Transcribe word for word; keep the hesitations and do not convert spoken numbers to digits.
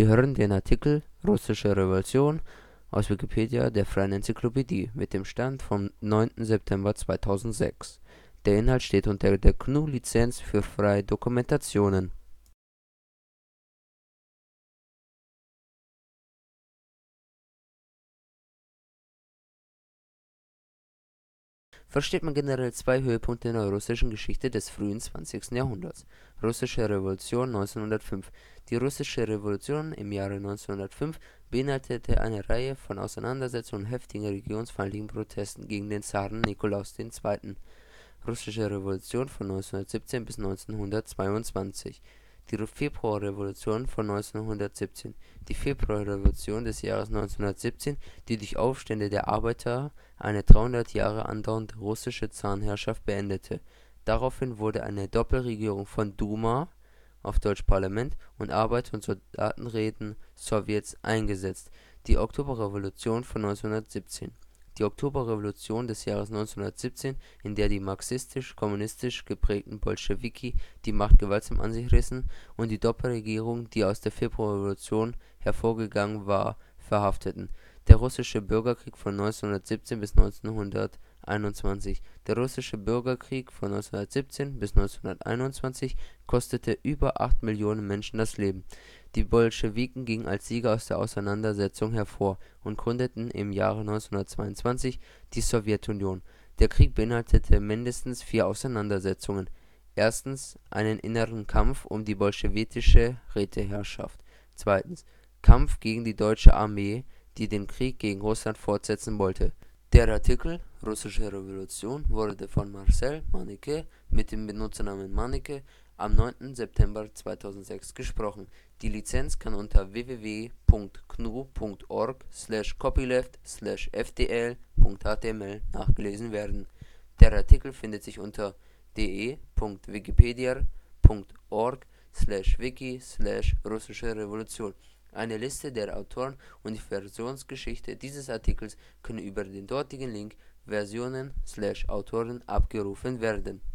Sie hören den Artikel Russische Revolution, aus Wikipedia, der freien Enzyklopädie. Mit dem Stand vom neunten September zweitausendsechs. Der Inhalt steht unter der G N U Lizenz für freie Dokumentation. Versteht man generell zwei Höhepunkte in der russischen Geschichte des frühen zwanzigsten Jahrhunderts. Russische Revolution neunzehnhundertfünf. Die Russische Revolution im Jahre neunzehnhundertfünf beinhaltete eine Reihe von Auseinandersetzungen und heftigen religionsfeindlichen Protesten gegen den Zaren Nikolaus der Zweite. Russische Revolution von neunzehnhundertsiebzehn bis neunzehnhundertzweiundzwanzig. Die Februarrevolution von neunzehnhundertsiebzehn. Die Februarrevolution des Jahres neunzehnhundertsiebzehn, die durch Aufstände der Arbeiter eine dreihundert Jahre andauernde russische Zarenherrschaft beendete. Daraufhin wurde eine Doppelregierung von Duma (auf Deutsch Parlament) und Arbeiter - und Soldatenräten Sowjets eingesetzt. Die Oktoberrevolution von neunzehnhundertsiebzehn. Die Oktoberrevolution des Jahres neunzehnhundertsiebzehn, in der die marxistisch-kommunistisch geprägten Bolschewiki die Macht gewaltsam an sich rissen und die Doppelregierung, die aus der Februarrevolution hervorgegangen war, verhafteten. Der Russische Bürgerkrieg von neunzehnhundertsiebzehn bis neunzehnhunderteinundzwanzig. Der Russische Bürgerkrieg von neunzehnhundertsiebzehn bis neunzehnhunderteinundzwanzig kostete über acht Millionen Menschen das Leben. Die Bolschewiki gingen als Sieger aus der Auseinandersetzung hervor und gründeten im Jahre neunzehnhundertzweiundzwanzig die Sowjetunion. Der Krieg beinhaltete mindestens vier Auseinandersetzungen. Erstens einen inneren Kampf um die bolschewistische Räteherrschaft. Zweitens Kampf gegen die Deutsche Armee, die den Krieg gegen Russland fortsetzen wollte. Der Artikel Russische Revolution wurde von Marcel Manneke mit dem Benutzernamen Manneke am neunten September zweitausendsechs gesprochen. Die Lizenz kann unter w w w punkt gnu punkt org slash copyleft slash f d l punkt h t m l nachgelesen werden. Der Artikel findet sich unter d e punkt wikipedia punkt org slash wiki slash russische Revolution. Eine Liste der Autoren und die Versionsgeschichte dieses Artikels können über den dortigen Link versionen slash autoren abgerufen werden.